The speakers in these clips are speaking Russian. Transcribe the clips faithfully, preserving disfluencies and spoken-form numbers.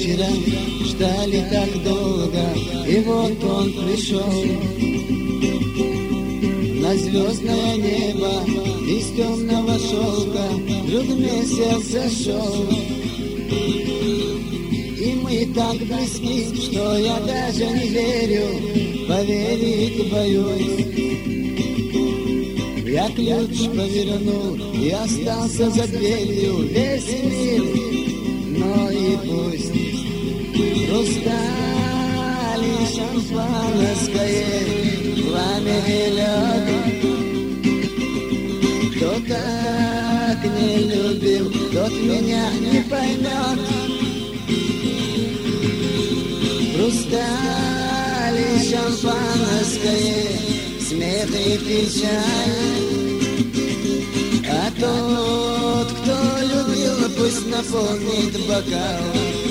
вечера, ждали так долго, и вот он пришел. На звездное небо из темного шелка вдруг месяц зашел. И мы так близки, что я даже не верю, поверить боюсь. Я ключ повернул и остался за дверью, весь мир, но и пусть. Хрусталь и шампанское, пламя и лед. Кто так не любил, тот меня не поймет. Хрусталь и шампанское, смех и печаль. А тот, кто любил, пусть наполнит бокал.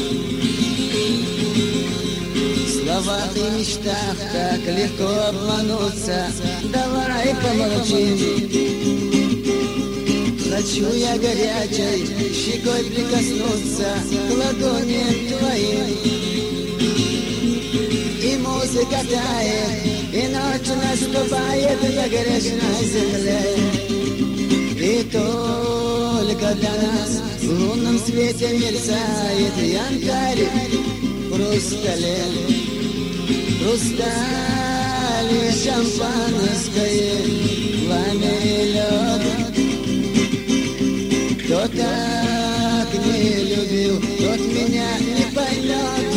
В словах и мечтах так легко обмануться, давай помолчим. Хочу я горячей щекой прикоснуться к ладоням твоим. И музыка тает, и ночь наступает на грешной земле. И только для нас в лунном свете мерцает янтарь в хрустале. Хрусталь и шампанское, пламя и лед. Кто так не любил, тот меня не поймет.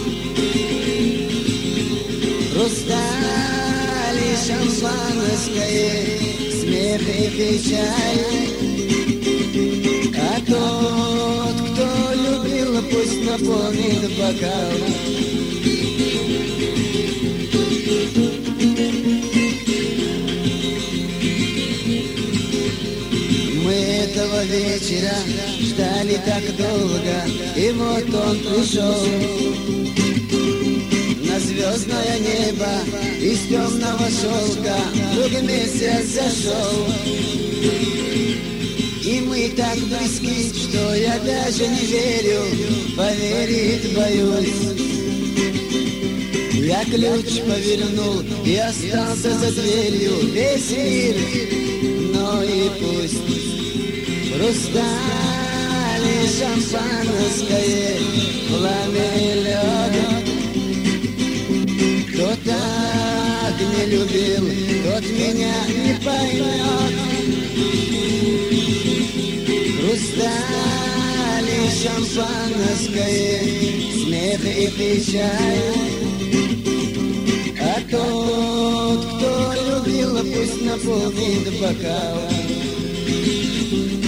Хрусталь и шампанское, смех и печаль. А тот, кто любил, пусть наполнит бокал. Мы этого вечера ждали так долго, и вот он пришел. На звездное небо из темного шелка вдруг месяц зашел. И мы так близки, что я даже не верю, поверить боюсь. Я ключ повернул и остался за дверью, весь мир, но и пусть. Хрусталь и шампанское, пламя и лед. Кто так не любил, тот меня не поймет. Хрусталь и шампанское, смех и печаль. А тот, кто любил, пусть наполнит бокал.